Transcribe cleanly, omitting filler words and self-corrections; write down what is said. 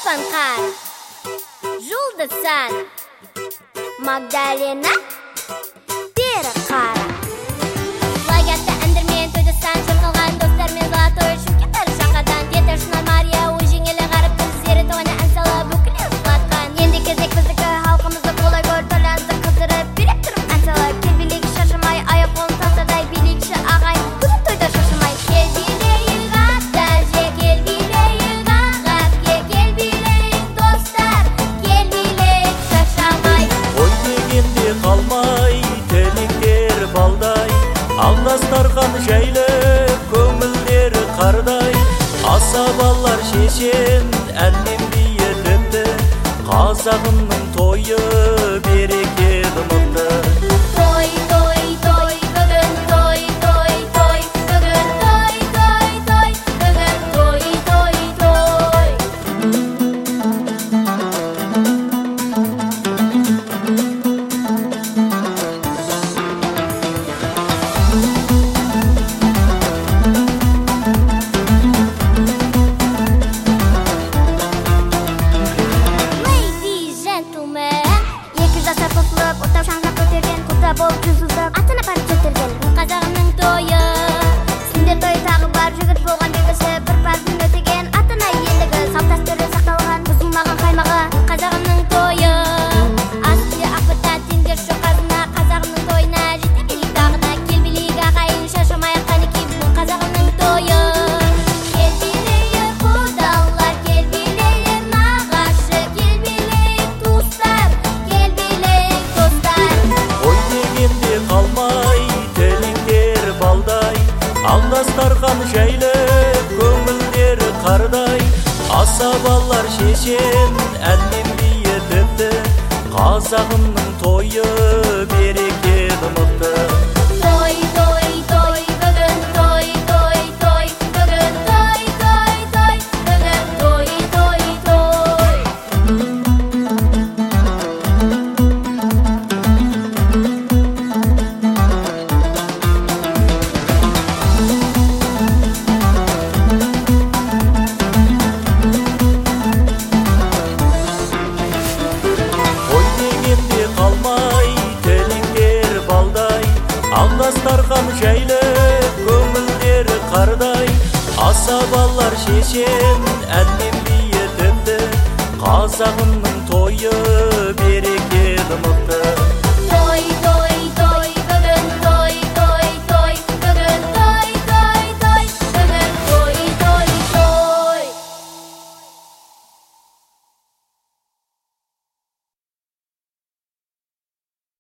Степанкар, Жулдасан, Магдалина, Перекара. Лагерьте әндірмен төді сан жұрқылған достармен золотой шүмкеттер шақадан деті шынар Мария өжеңелі ғарып көздері тоғына ән сала бүкілен сұлатқан. Енді кезек біздікі халқымызды қолай көр төлянды қыздырып берек тұрып ән сала. Кел билейік шашымай, аяқ қолын тастадай билейікші ағай, бүгін тойда шашымай. Кел билейік ата-әже, кел билейік ағапке, кел билейік достар, кел билейік шашамай. Ой дегенде қалмай, телектер балдай, алдастарған жайлы көңілдері қардай. Асабалар шешен әннен биетіпті, қазағымның тойы берекелі мықты. Той, той, той, бүгін той, той, той, бүгін той, той, той, бүгін той, той, той. Ladies, gentlemen, екі жасар қосылып, оттау шаңға көтерген, құлда болып жүзілдіп, атын апарып жетірген қазағымның тойы. Сендер той тағы бар, жігіт болған белгісі, бір парызын өтеген, атына ендігі, салт дәстүрі сақталған, бұзылмаған қаймағы қазағымның тойы. Асты ақпыта теңдер жоқ қазына, қазағымның тойына жете билейік тағы да. Кел билейік ағайын, шашымай қанекей бүгін қазағымның тойы. Кел билейік құдалар, кел билейік нағашы, кел билейік туыстар, кел билейік достар. Ой дегенде қалмай, телектер балдай, алдастарған жайлы көңілдері қардай. Асабалар шешен әннен биетіпті, қазағымның тойы берекелі мықты. Той, той, той, бүгін той, той, той, бүгін той, той, той, бүгін той, той, той. Ой дегенде қалмай, телектер балдай, алдастарған жайлы көңілдері қардай. Асабалар шешен әннен биетіпті, қазағымның тойы берекелі мықты.